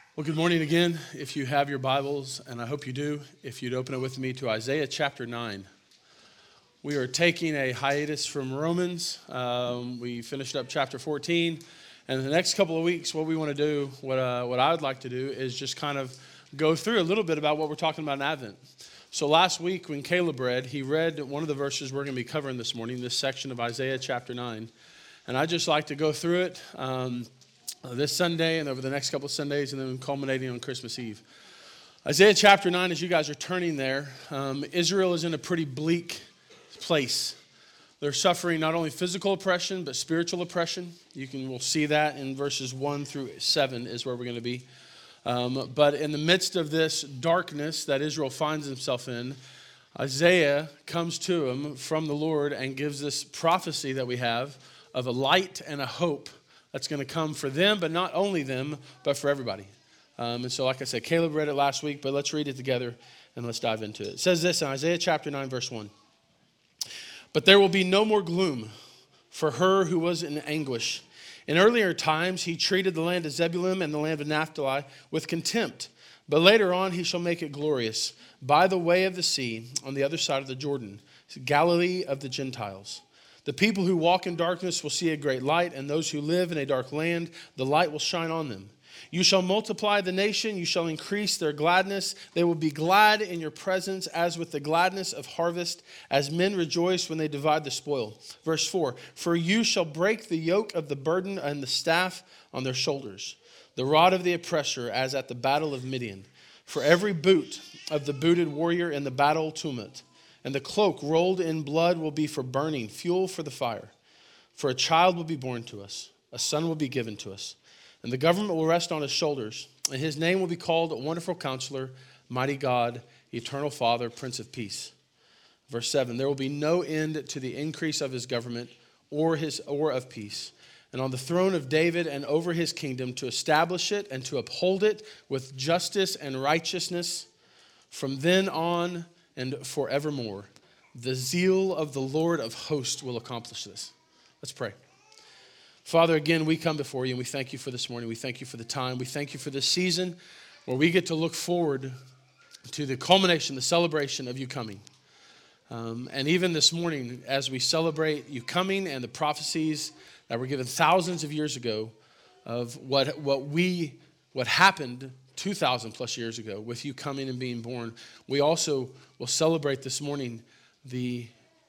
Well, good morning again. If you have your Bibles, and I hope you do, if you'd open it with me to Isaiah chapter 9. We are taking a hiatus from Romans. We finished up chapter 14, and the next couple of weeks, what we want to do, what I would like to do, is just kind of go through a little bit about what we're talking about in Advent. So last week when Caleb read, he read one of the verses we're going to be covering this morning, this section of Isaiah chapter 9. And I'd just like to go through it this Sunday and over the next couple of Sundays, and then culminating on Christmas Eve. Isaiah chapter 9, as you guys are turning there, Israel is in a pretty bleak place. They're suffering not only physical oppression, but spiritual oppression. We'll see that in verses 1 through 7 is where we're going to be. But in the midst of this darkness that Israel finds himself in, Isaiah comes to him from the Lord and gives this prophecy that we have of a light and a hope that's going to come for them, but not only them, but for everybody. And so, like I said, Caleb read it last week, but let's read it together and let's dive into it. It says this in Isaiah chapter 9, verse 1. But there will be no more gloom for her who was in anguish. In earlier times, he treated the land of Zebulun and the land of Naphtali with contempt. But later on, he shall make it glorious by the way of the sea on the other side of the Jordan, Galilee of the Gentiles. The people who walk in darkness will see a great light, and those who live in a dark land, the light will shine on them. You shall multiply the nation, you shall increase their gladness. They will be glad in your presence as with the gladness of harvest, as men rejoice when they divide the spoil. Verse 4, for you shall break the yoke of the burden and the staff on their shoulders, the rod of the oppressor as at the battle of Midian. For every boot of the booted warrior in the battle tumult, and the cloak rolled in blood will be for burning, fuel for the fire. For a child will be born to us, a son will be given to us, and the government will rest on his shoulders, and his name will be called Wonderful Counselor, Mighty God, Eternal Father, Prince of Peace. Verse 7, there will be no end to the increase of his government or of peace, and on the throne of David and over his kingdom to establish it and to uphold it with justice and righteousness from then on and forevermore. The zeal of the Lord of hosts will accomplish this. Let's pray. Father, again, we come before you and we thank you for this morning. We thank you for the time. We thank you for this season where we get to look forward to the culmination, the celebration of you coming. And even this morning, as we celebrate you coming and the prophecies that were given thousands of years ago of what happened 2,000 plus years ago with you coming and being born, we also will celebrate this morning the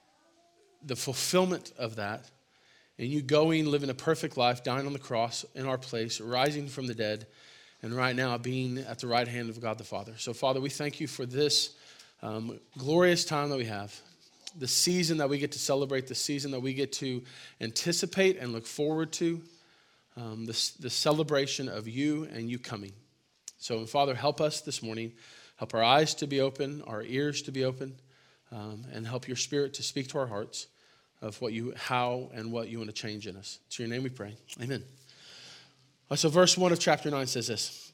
fulfillment of that, and you going, living a perfect life, dying on the cross in our place, rising from the dead, and right now being at the right hand of God the Father. So, Father, we thank you for this glorious time that we have, the season that we get to celebrate, the season that we get to anticipate and look forward to, the celebration of you and you coming. So, Father, help us this morning. Help our eyes to be open, our ears to be open, and help your Spirit to speak to our hearts of how and what you want to change in us. It's in your name we pray. Amen. So verse 1 of chapter 9 says this.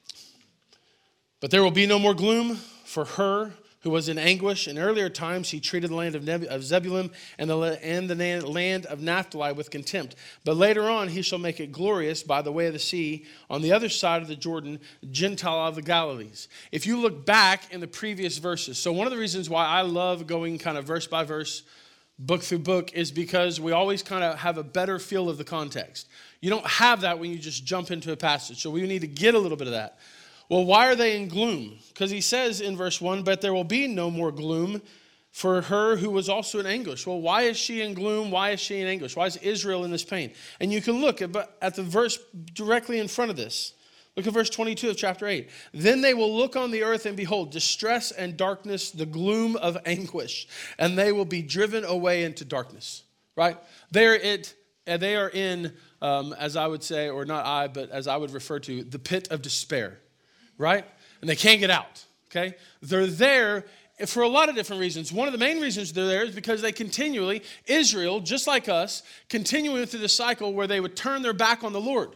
But there will be no more gloom for her who was in anguish. In earlier times, he treated the land of Zebulun and the land of Naphtali with contempt. But later on, he shall make it glorious by the way of the sea on the other side of the Jordan, Gentile of the Galilees. If you look back in the previous verses, so one of the reasons why I love going kind of verse by verse, book through book, is because we always kind of have a better feel of the context. You don't have that when you just jump into a passage. So we need to get a little bit of that. Well, why are they in gloom? Because he says in verse 1, but there will be no more gloom for her who was also in anguish. Well, why is she in gloom? Why is she in anguish? Why is Israel in this pain? And you can look at the verse directly in front of this. Look at verse 22 of chapter 8. Then they will look on the earth and behold distress and darkness, the gloom of anguish, and they will be driven away into darkness. Right? They are in, as I would say, or not I, but as I would refer to, the pit of despair. Right? And they can't get out, okay? They're there for a lot of different reasons. One of the main reasons they're there is because they continually, Israel, just like us, continuing through the cycle where they would turn their back on the Lord.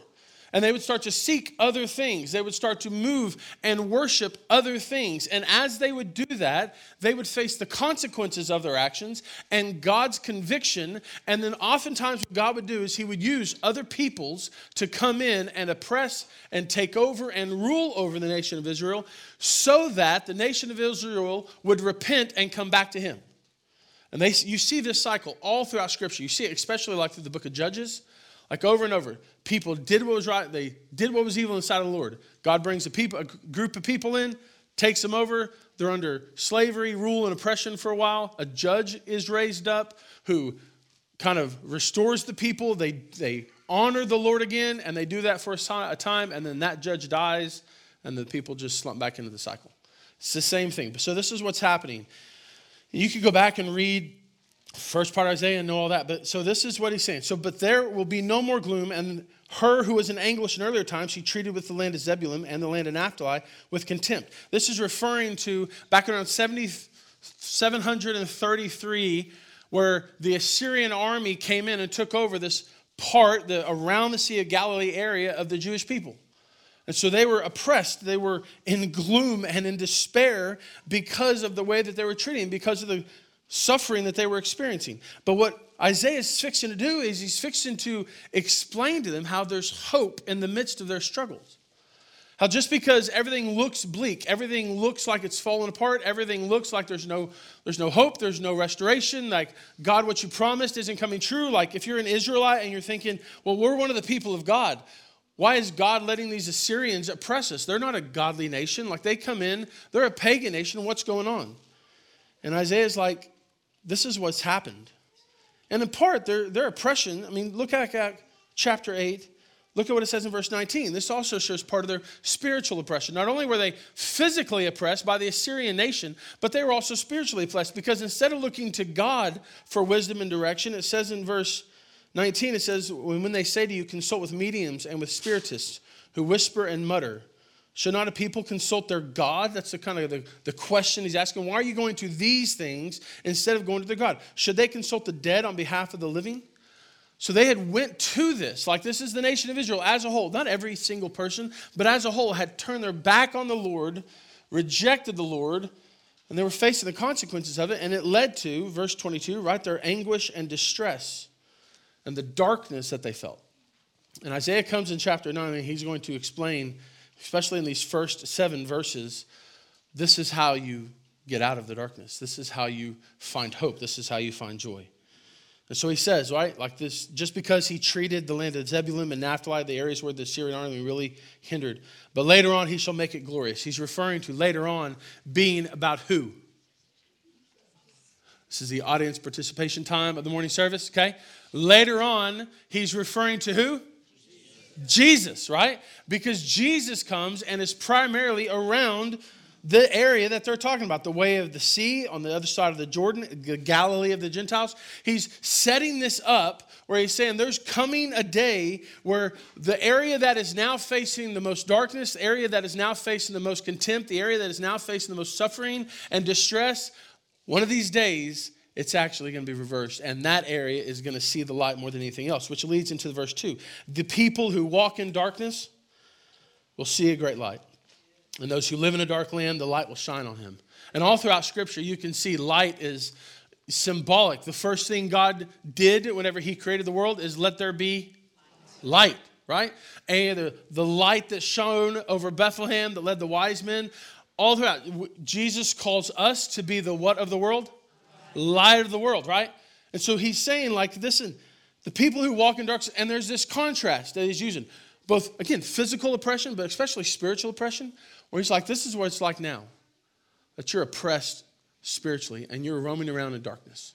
And they would start to seek other things. They would start to move and worship other things. And as they would do that, they would face the consequences of their actions and God's conviction. And then oftentimes what God would do is he would use other peoples to come in and oppress and take over and rule over the nation of Israel so that the nation of Israel would repent and come back to him. And you see this cycle all throughout Scripture. You see it especially like through the book of Judges. Like over and over, people did what was right. They did what was evil in the sight of the Lord. God brings a group of people in, takes them over. They're under slavery, rule, and oppression for a while. A judge is raised up who kind of restores the people. They honor the Lord again, and they do that for a time, and then that judge dies, and the people just slump back into the cycle. It's the same thing. So this is what's happening. You could go back and read first part of Isaiah and know all that. But so this is what he's saying. But there will be no more gloom, and her who was in anguish in earlier times, she treated with the land of Zebulun and the land of Naphtali with contempt. This is referring to back around 733, where the Assyrian army came in and took over this part around the Sea of Galilee area of the Jewish people. And so they were oppressed. They were in gloom and in despair because of the way that they were treating, because of the suffering that they were experiencing. But what Isaiah is fixing to do is he's fixing to explain to them how there's hope in the midst of their struggles. How just because everything looks bleak, everything looks like it's falling apart, everything looks like there's no hope, there's no restoration, like God, what you promised isn't coming true. Like if you're an Israelite and you're thinking, well, we're one of the people of God. Why is God letting these Assyrians oppress us? They're not a godly nation. Like they come in, they're a pagan nation. What's going on? And Isaiah's like, this is what's happened. And in part, their oppression, I mean, look at chapter 8. Look at what it says in verse 19. This also shows part of their spiritual oppression. Not only were they physically oppressed by the Assyrian nation, but they were also spiritually oppressed because instead of looking to God for wisdom and direction, it says in verse 19, it says, when they say to you, consult with mediums and with spiritists who whisper and mutter, should not a people consult their God? That's the question he's asking. Why are you going to these things instead of going to their God? Should they consult the dead on behalf of the living? So they had went to this. Like this is the nation of Israel as a whole. Not every single person, but as a whole had turned their back on the Lord, rejected the Lord, and they were facing the consequences of it. And it led to, verse 22, right, their anguish and distress and the darkness that they felt. And Isaiah comes in chapter 9 and he's going to explain, especially in these first 7 verses, this is how you get out of the darkness. This is how you find hope. This is how you find joy. And so he says, right, like this, just because he treated the land of Zebulun and Naphtali, the areas where the Syrian army really hindered, but later on he shall make it glorious. He's referring to later on being about who? This is the audience participation time of the morning service, okay? Later on, he's referring to who? Jesus, right? Because Jesus comes and is primarily around the area that they're talking about, the way of the sea on the other side of the Jordan, the Galilee of the Gentiles. He's setting this up where he's saying there's coming a day where the area that is now facing the most darkness, the area that is now facing the most contempt, the area that is now facing the most suffering and distress, one of these days, it's actually going to be reversed. And that area is going to see the light more than anything else, which leads into verse 2. The people who walk in darkness will see a great light. And those who live in a dark land, the light will shine on him. And all throughout Scripture, you can see light is symbolic. The first thing God did whenever he created the world is let there be light, right? And the light that shone over Bethlehem that led the wise men, all throughout, Jesus calls us to be the what of the world? Light of the world, right? And so he's saying, like, listen, the people who walk in darkness, and there's this contrast that he's using, both, again, physical oppression, but especially spiritual oppression, where he's like, this is what it's like now, that you're oppressed spiritually, and you're roaming around in darkness.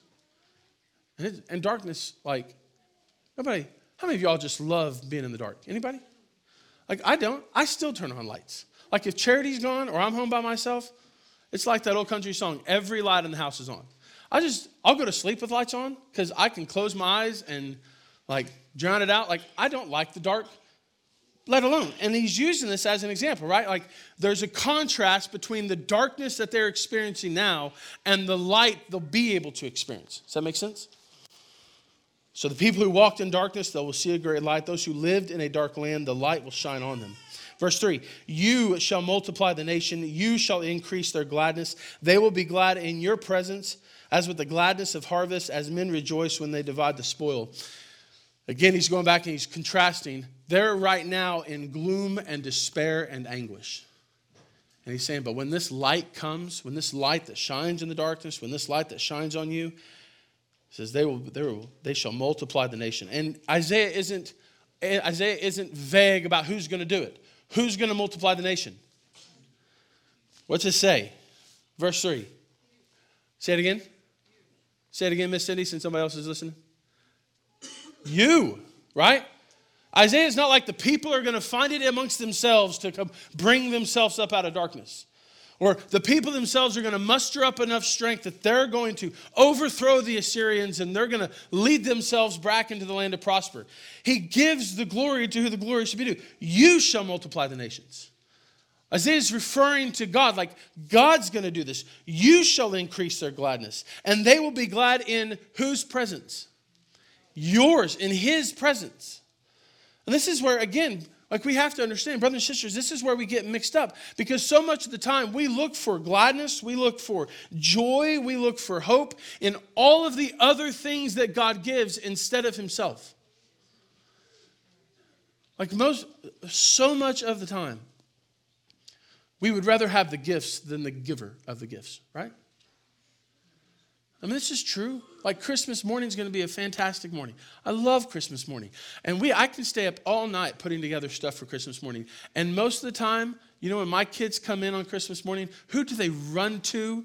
And darkness, like, nobody, how many of y'all just love being in the dark? Anybody? Like, I don't. I still turn on lights. Like, if Charity's gone or I'm home by myself, it's like that old country song, every light in the house is on. I'll go to sleep with lights on because I can close my eyes and like drown it out. Like I don't like the dark, let alone. And he's using this as an example, right? Like there's a contrast between the darkness that they're experiencing now and the light they'll be able to experience. Does that make sense? So the people who walked in darkness, they will see a great light. Those who lived in a dark land, the light will shine on them. Verse 3, you shall multiply the nation. You shall increase their gladness. They will be glad in your presence, as with the gladness of harvest, as men rejoice when they divide the spoil. Again, he's going back and he's contrasting. They're right now in gloom and despair and anguish. And he's saying, but when this light comes, when this light that shines in the darkness, when this light that shines on you, he says they shall multiply the nation. And Isaiah isn't vague about who's going to do it. Who's going to multiply the nation? What's it say? Verse 3. Say it again. Say it again, Miss Cindy, since somebody else is listening. You, right? Isaiah is not like the people are going to find it amongst themselves to come bring themselves up out of darkness. Or the people themselves are going to muster up enough strength that they're going to overthrow the Assyrians and they're going to lead themselves back into the land to prosper. He gives the glory to who the glory should be due. You shall multiply the nations. Isaiah is referring to God, like God's going to do this. You shall increase their gladness. And they will be glad in whose presence? Yours, in his presence. And this is where, again, like we have to understand, brothers and sisters, this is where we get mixed up. Because so much of the time we look for gladness, we look for joy, we look for hope in all of the other things that God gives instead of himself. Like so much of the time, we would rather have the gifts than the giver of the gifts, right? I mean, this is true. Like Christmas morning is going to be a fantastic morning. I love Christmas morning. And I can stay up all night putting together stuff for Christmas morning. And most of the time, you know, when my kids come in on Christmas morning, who do they run to?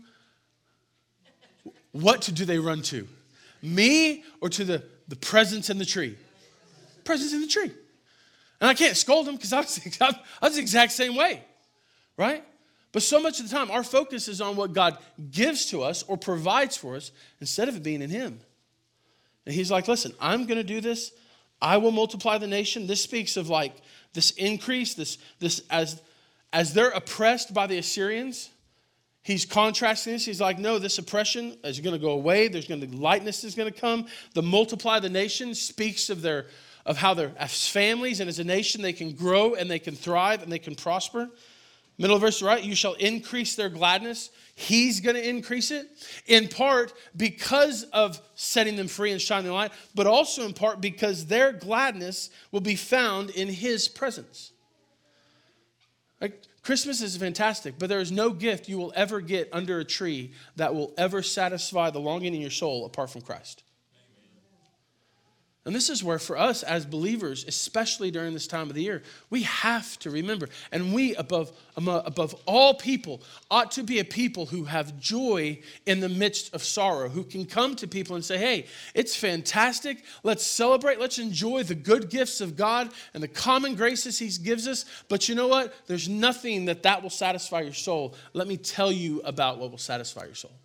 What do they run to? Me or to the presents in the tree? Presents in the tree. And I can't scold them because I was the exact same way, right? But so much of the time, our focus is on what God gives to us or provides for us instead of it being in him. And he's like, listen, I'm going to do this. I will multiply the nation. This speaks of like this increase, this as they're oppressed by the Assyrians. He's contrasting this. He's like, no, this oppression is going to go away. Lightness is going to come. The multiply the nation speaks of how they're as families and as a nation they can grow and they can thrive and they can prosper. Middle of verse, right? You shall increase their gladness. He's going to increase it in part because of setting them free and shining the light, but also in part because their gladness will be found in his presence. Like, Christmas is fantastic, but there is no gift you will ever get under a tree that will ever satisfy the longing in your soul apart from Christ. And this is where for us as believers, especially during this time of the year, we have to remember, and we above all people ought to be a people who have joy in the midst of sorrow, who can come to people and say, hey, it's fantastic. Let's celebrate. Let's enjoy the good gifts of God and the common graces he gives us. But you know what? There's nothing that will satisfy your soul. Let me tell you about what will satisfy your soul.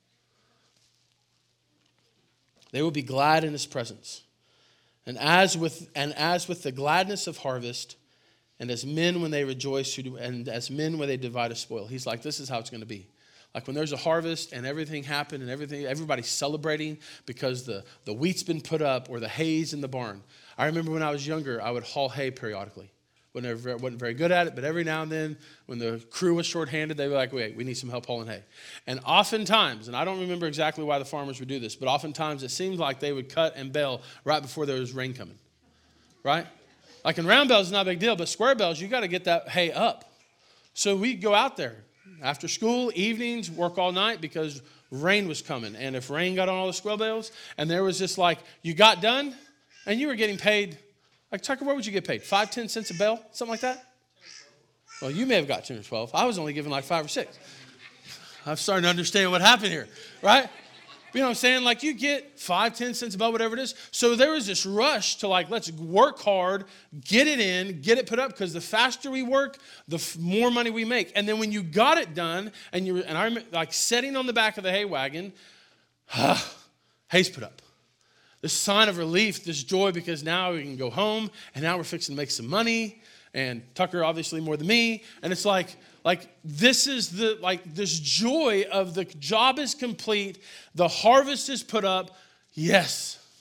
They will be glad in his presence. And as with the gladness of harvest, and as men when they rejoice, and as men when they divide a spoil. He's like, this is how it's going to be. Like when there's a harvest and everything happened and everybody's celebrating because the wheat's been put up or the hay's in the barn. I remember when I was younger, I would haul hay periodically. Wasn't very good at it, but every now and then when the crew was shorthanded, they were like, wait, we need some help hauling hay. And oftentimes, and I don't remember exactly why the farmers would do this, but oftentimes it seemed like they would cut and bale right before there was rain coming, right? Like in round bales, it's not a big deal, but square bales, you got to get that hay up. So we'd go out there after school, evenings, work all night because rain was coming. And if rain got on all the square bales, and there was just like, you got done, and you were getting paid. Like, Tucker, what would you get paid? 5, 10 cents a bale? Something like that? Well, you may have got 10 or 12. I was only given like 5 or 6. I'm starting to understand what happened here, right? You know what I'm saying? Like, you get 5, 10 cents a bale, whatever it is. So there was this rush to like, let's work hard, get it in, get it put up, because the faster we work, the more money we make. And then when you got it done, and I remember like sitting on the back of the hay wagon, hay's put up. This sign of relief, this joy, because now we can go home, and now we're fixing to make some money, and Tucker obviously more than me, and it's like this is this joy of the job is complete, the harvest is put up, yes.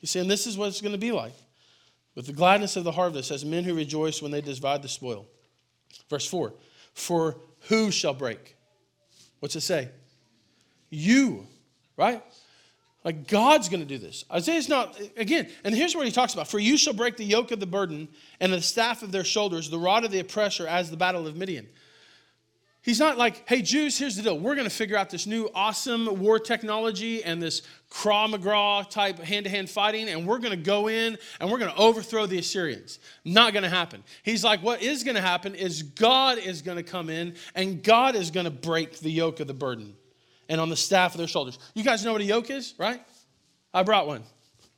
He's saying this is what it's going to be like. With the gladness of the harvest, as men who rejoice when they divide the spoil. Verse 4, for who shall break? What's it say? You, right? Like God's going to do this. Isaiah's not, again, and here's what he talks about. For you shall break the yoke of the burden and the staff of their shoulders, the rod of the oppressor as the battle of Midian. He's not like, hey, Jews, here's the deal. We're going to figure out this new awesome war technology and this Krav Maga type hand-to-hand fighting, and we're going to go in and we're going to overthrow the Assyrians. Not going to happen. He's like, what is going to happen is God is going to come in and God is going to break the yoke of the burden and on the staff of their shoulders. You guys know what a yoke is, right? I brought one.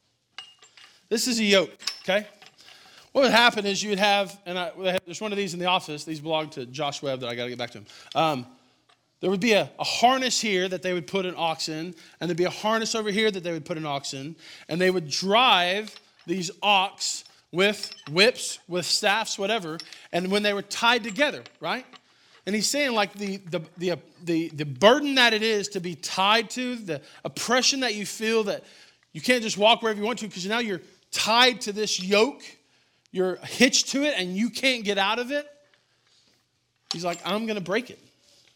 This is a yoke, okay? What would happen is you would have, there's one of these in the office. These belong to Josh Webb that I got to get back to him. There would be a harness here that they would put an ox in, and there'd be a harness over here that they would put an ox in, and they would drive these ox with whips, with staffs, whatever, and when they were tied together, right? And he's saying like the burden that it is to be tied to, the oppression that you feel that you can't just walk wherever you want to because now you're tied to this yoke. You're hitched to it and you can't get out of it. He's like, I'm going to break it.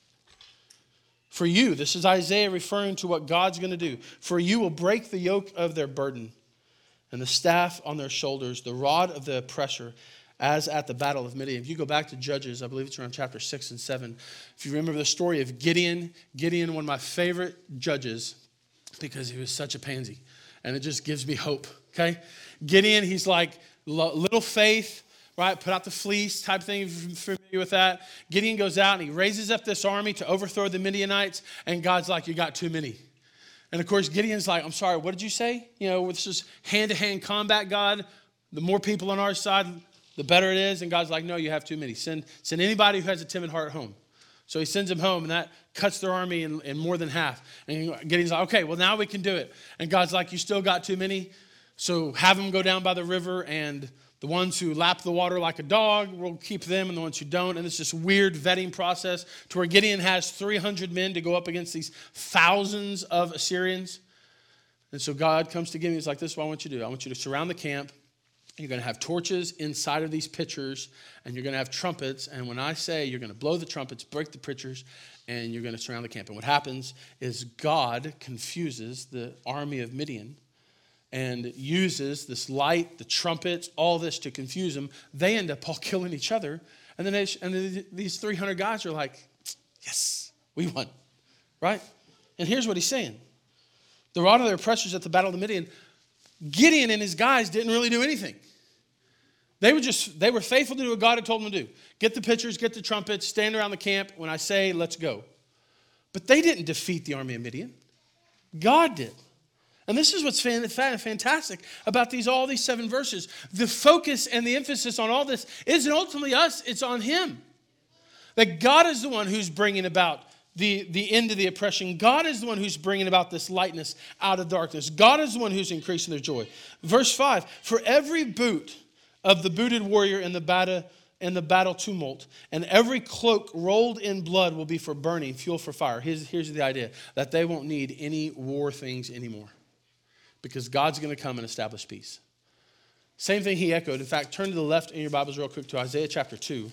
For you, this is Isaiah referring to what God's going to do. For you will break the yoke of their burden and the staff on their shoulders, the rod of the oppressor, as at the battle of Midian. If you go back to Judges, I believe it's around chapter 6 and 7. If you remember the story of Gideon, one of my favorite judges because he was such a pansy. And it just gives me hope, okay? Gideon, he's like, little faith, right? Put out the fleece type thing, familiar with that. Gideon goes out and he raises up this army to overthrow the Midianites. And God's like, you got too many. And of course, Gideon's like, I'm sorry, what did you say? You know, this is hand-to-hand combat, God. The more people on our side, the better it is. And God's like, no, you have too many. Send anybody who has a timid heart home. So he sends them home, and that cuts their army in more than half. And Gideon's like, okay, well, now we can do it. And God's like, you still got too many? So have them go down by the river, and the ones who lap the water like a dog, we'll keep them, and the ones who don't. And it's this weird vetting process to where Gideon has 300 men to go up against these thousands of Assyrians. And so God comes to Gideon. He's like, this is what I want you to do. I want you to surround the camp. You're going to have torches inside of these pitchers, and you're going to have trumpets. And when I say you're going to blow the trumpets, break the pitchers, and you're going to surround the camp. And what happens is God confuses the army of Midian and uses this light, the trumpets, all this to confuse them. They end up all killing each other. And then these 300 guys are like, yes, we won, right? And here's what he's saying. The rod of their oppressors at the battle of the Midian, Gideon and his guys didn't really do anything. They were faithful to do what God had told them to do. Get the pitchers, get the trumpets, stand around the camp when I say, let's go. But they didn't defeat the army of Midian. God did. And this is what's fantastic about all these 7 verses. The focus and the emphasis on all this isn't ultimately us, it's on him. That God is the one who's bringing about the end of the oppression. God is the one who's bringing about this lightness out of darkness. God is the one who's increasing their joy. Verse 5, for every boot of the booted warrior in the battle tumult, and every cloak rolled in blood will be for burning, fuel for fire. Here's the idea, that they won't need any war things anymore because God's going to come and establish peace. Same thing he echoed. In fact, turn to the left in your Bibles real quick to Isaiah chapter 2.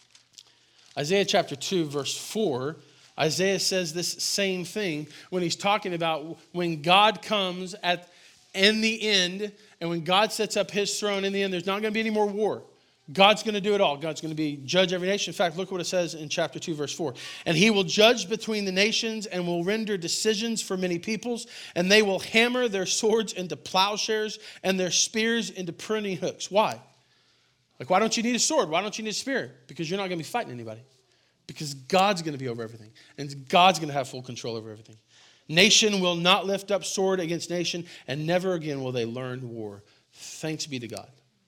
Isaiah chapter 2, verse 4. Isaiah says this same thing when he's talking about when God comes in the end, and when God sets up his throne in the end, there's not going to be any more war. God's going to do it all. God's going to judge every nation. In fact, look what it says in chapter 2, verse 4. And he will judge between the nations and will render decisions for many peoples, and they will hammer their swords into plowshares and their spears into pruning hooks. Why? Like, why don't you need a sword? Why don't you need a spear? Because you're not going to be fighting anybody. Because God's going to be over everything. And God's going to have full control over everything. Nation will not lift up sword against nation, and never again will they learn war. Thanks be to God.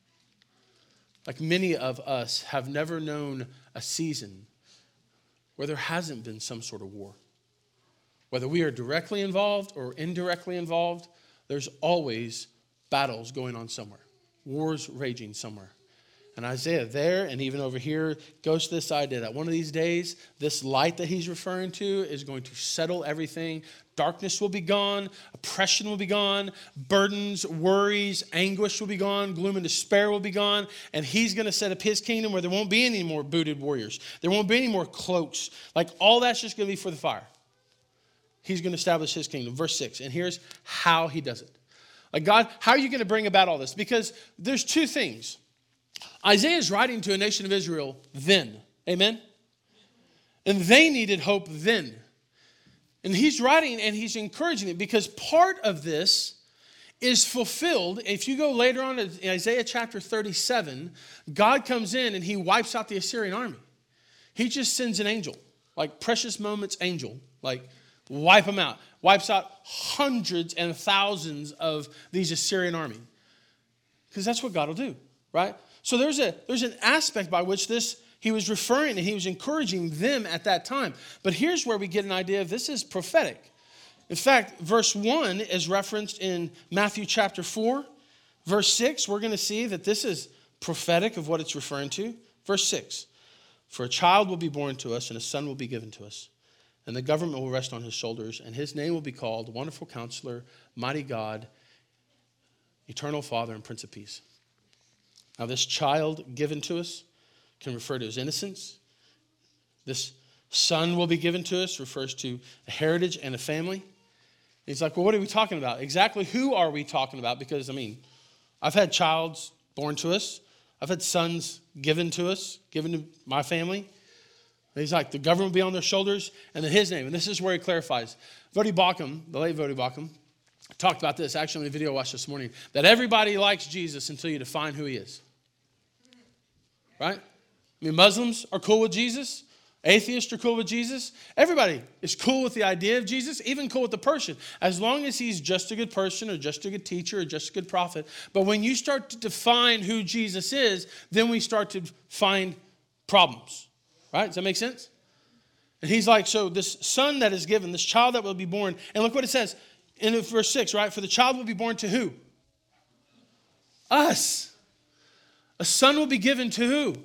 Like many of us have never known a season where there hasn't been some sort of war. Whether we are directly involved or indirectly involved, there's always battles going on somewhere. Wars raging somewhere. And Isaiah there and even over here goes to this idea that one of these days, this light that he's referring to is going to settle everything. Darkness will be gone. Oppression will be gone. Burdens, worries, anguish will be gone. Gloom and despair will be gone. And he's going to set up his kingdom where there won't be any more booted warriors. There won't be any more cloaks. Like all that's just going to be for the fire. He's going to establish his kingdom. Verse 6. And here's how he does it. Like, God, how are you going to bring about all this? Because there's two things. Isaiah is writing to a nation of Israel then. Amen? And they needed hope then. And he's writing and he's encouraging it because part of this is fulfilled. If you go later on in Isaiah chapter 37, God comes in and he wipes out the Assyrian army. He just sends an angel, like Precious Moments angel, like wipe them out. Wipes out hundreds and thousands of these Assyrian army. Because that's what God will do, right? So there's an aspect by which this he was referring and he was encouraging them at that time. But here's where we get an idea of this is prophetic. In fact, verse 1 is referenced in Matthew chapter 4. Verse 6, we're going to see that this is prophetic of what it's referring to. Verse 6, for a child will be born to us and a son will be given to us. And the government will rest on his shoulders, and his name will be called Wonderful Counselor, Mighty God, Eternal Father, and Prince of Peace. Now, this child given to us can refer to his innocence. This son will be given to us refers to a heritage and a family. And he's like, well, what are we talking about? Exactly who are we talking about? Because, I've had childs born to us. I've had sons given to us, given to my family. And he's like, the government will be on their shoulders, and then his name. And this is where he clarifies. Voddie Baucham, the late Voddie Baucham, talked about this actually in the video I watched this morning, that everybody likes Jesus until you define who he is. Right? Muslims are cool with Jesus. Atheists are cool with Jesus. Everybody is cool with the idea of Jesus, even cool with the person, as long as he's just a good person or just a good teacher or just a good prophet. But when you start to define who Jesus is, then we start to find problems. Right? Does that make sense? And he's like, so this son that is given, this child that will be born, and look what it says in verse 6, right? For the child will be born to who? Us. A son will be given to who?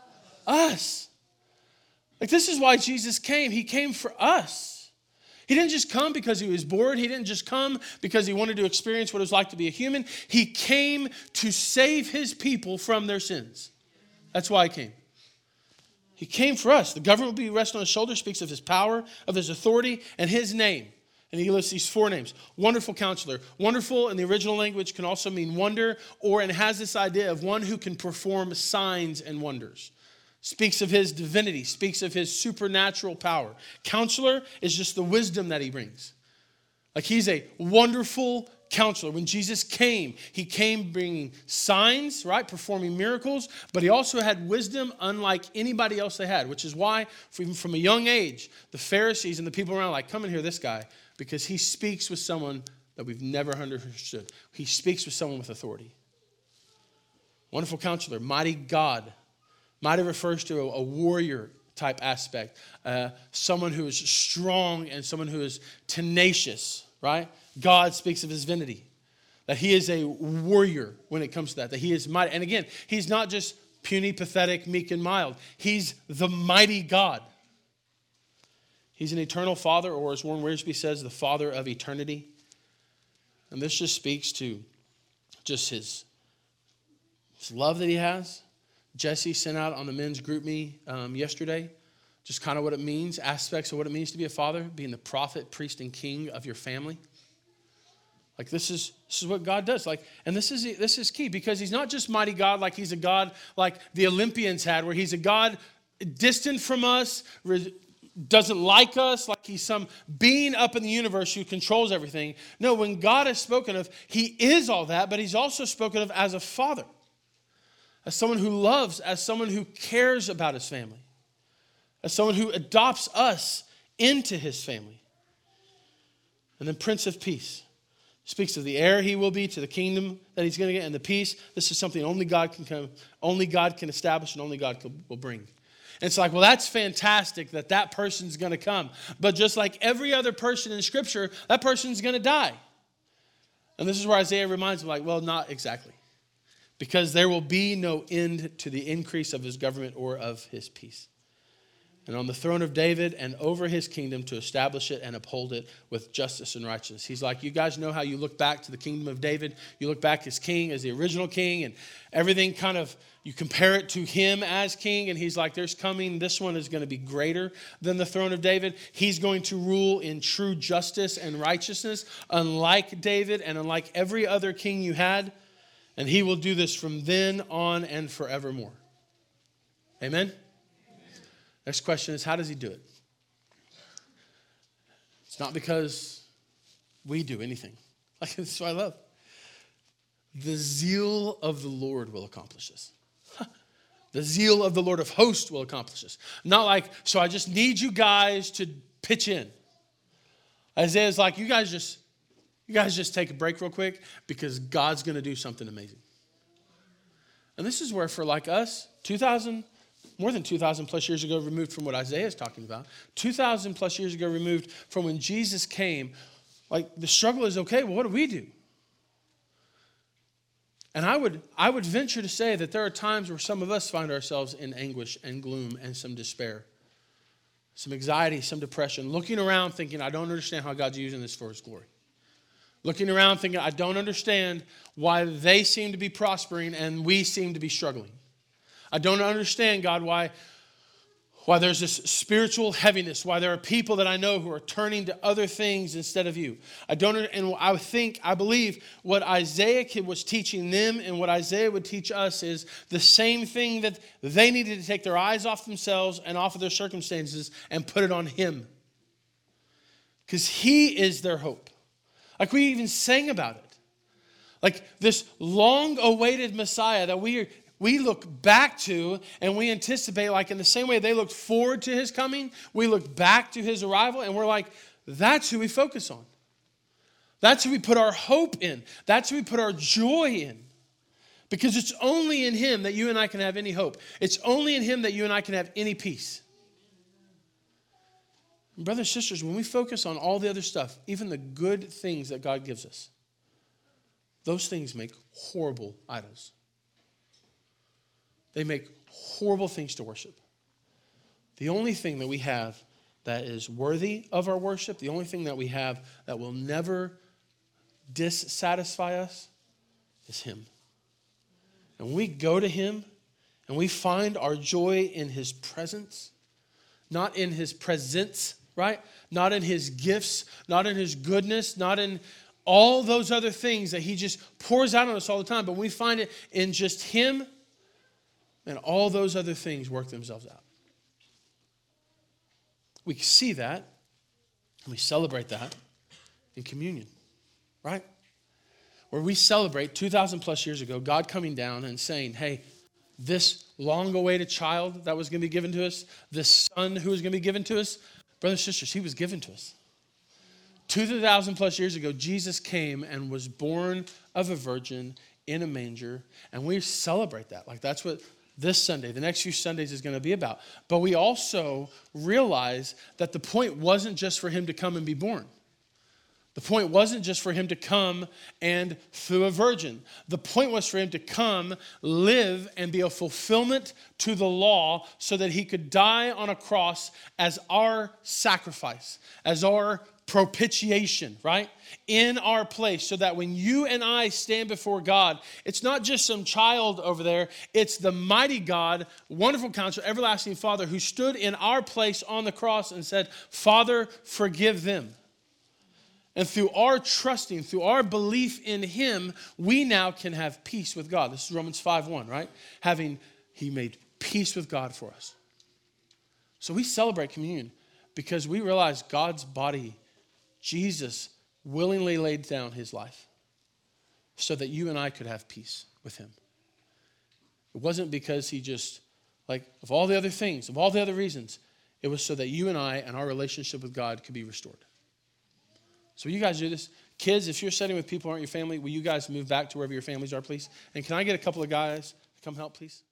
Us. Like, this is why Jesus came. He came for us. He didn't just come because he was bored. He didn't just come because he wanted to experience what it was like to be a human. He came to save his people from their sins. That's why he came. He came for us. The government will be resting on his shoulders, speaks of his power, of his authority, and his name. And he lists these 4 names. Wonderful Counselor. Wonderful in the original language can also mean wonder, or it has this idea of one who can perform signs and wonders. Speaks of his divinity, speaks of his supernatural power. Counselor is just the wisdom that he brings. Like, he's a wonderful counselor. When Jesus came, he came bringing signs, right? Performing miracles, but he also had wisdom unlike anybody else they had, which is why from a young age, the Pharisees and the people around like, come and hear this guy, because he speaks with someone that we've never understood. He speaks with someone with authority. Wonderful Counselor, Mighty God. Mighty refers to a warrior type aspect, someone who is strong and someone who is tenacious, right? God speaks of his divinity, that he is a warrior when it comes to that he is mighty. And again, he's not just puny, pathetic, meek, and mild. He's the mighty God. He's an eternal Father, or as Warren Wiersbe says, the Father of eternity. And this just speaks to just his love that he has. Jesse sent out on the men's group me yesterday, just kind of what it means, aspects of what it means to be a father, being the prophet, priest, and king of your family. Like, this is what God does. Like, and this is key, because he's not just mighty God, like he's a God like the Olympians had, where he's a God distant from us, doesn't like us, like he's some being up in the universe who controls everything. No, when God is spoken of, he is all that, but he's also spoken of as a father, as someone who loves, as someone who cares about his family, as someone who adopts us into his family. And then Prince of Peace speaks of the heir he will be to the kingdom that he's going to get, and the peace. This is something only God can establish, and only God will bring. And it's like, well, that's fantastic that person's going to come. But just like every other person in Scripture, that person's going to die. And this is where Isaiah reminds him, like, well, not exactly. because there will be no end to the increase of his government or of his peace. And on the throne of David and over his kingdom to establish it and uphold it with justice and righteousness. He's like, you guys know how you look back to the kingdom of David. You look back as king, as the original king, and everything kind of, you compare it to him as king. And he's like, there's coming, this one is going to be greater than the throne of David. He's going to rule in true justice and righteousness, unlike David and unlike every other king you had. And he will do this from then on and forevermore. Amen? Next question is, how does he do it? It's not because we do anything. Like, that's what I love. The zeal of the Lord will accomplish this. The zeal of the Lord of hosts will accomplish this. Not like, so I just need you guys to pitch in. Isaiah's like, you guys just take a break real quick because God's going to do something amazing. And this is where for like us, more than 2,000 plus years ago removed from what Isaiah is talking about, 2,000 plus years ago removed from when Jesus came, like the struggle is, okay, well, what do we do? And I would venture to say that there are times where some of us find ourselves in anguish and gloom and some despair, some anxiety, some depression, looking around thinking, I don't understand how God's using this for his glory. Looking around thinking, I don't understand why they seem to be prospering and we seem to be struggling. I don't understand, God, why there's this spiritual heaviness, why there are people that I know who are turning to other things instead of you. I believe what Isaiah was teaching them and what Isaiah would teach us is the same thing, that they needed to take their eyes off themselves and off of their circumstances and put it on him. Because he is their hope. Like we even sang about it. Like this long-awaited Messiah that we look back to and we anticipate, like in the same way they looked forward to his coming, we look back to his arrival and we're like, that's who we focus on. That's who we put our hope in. That's who we put our joy in. Because it's only in him that you and I can have any hope. It's only in him that you and I can have any peace. And brothers and sisters, when we focus on all the other stuff, even the good things that God gives us, those things make horrible idols. They make horrible things to worship. The only thing that we have that is worthy of our worship, the only thing that we have that will never dissatisfy us is him. And when we go to him and we find our joy in his presence, not in his presence, right? Not in his gifts, not in his goodness, not in all those other things that he just pours out on us all the time, but we find it in just him. And all those other things work themselves out. We see that, and we celebrate that in communion, right? Where we celebrate 2,000 plus years ago, God coming down and saying, hey, this long-awaited child that was going to be given to us, this son who was going to be given to us, brothers and sisters, he was given to us. 2,000 plus years ago, Jesus came and was born of a virgin in a manger, and we celebrate that. Like that's what this Sunday, the next few Sundays is going to be about. But we also realize that the point wasn't just for him to come and be born. The point wasn't just for him to come and through a virgin. The point was for him to come, live, and be a fulfillment to the law so that he could die on a cross as our sacrifice, as our propitiation, right? In our place, so that when you and I stand before God, it's not just some child over there, it's the mighty God, wonderful counselor, everlasting Father, who stood in our place on the cross and said, Father, forgive them. And through our trusting, through our belief in him, we now can have peace with God. This is Romans 5:1, right? He made peace with God for us. So we celebrate communion because we realize God's body, Jesus, willingly laid down his life so that you and I could have peace with him. It wasn't because he just, of all the other things, of all the other reasons, it was so that you and I and our relationship with God could be restored. So will you guys do this? Kids, if you're sitting with people who aren't your family, will you guys move back to wherever your families are, please? And can I get a couple of guys to come help, please?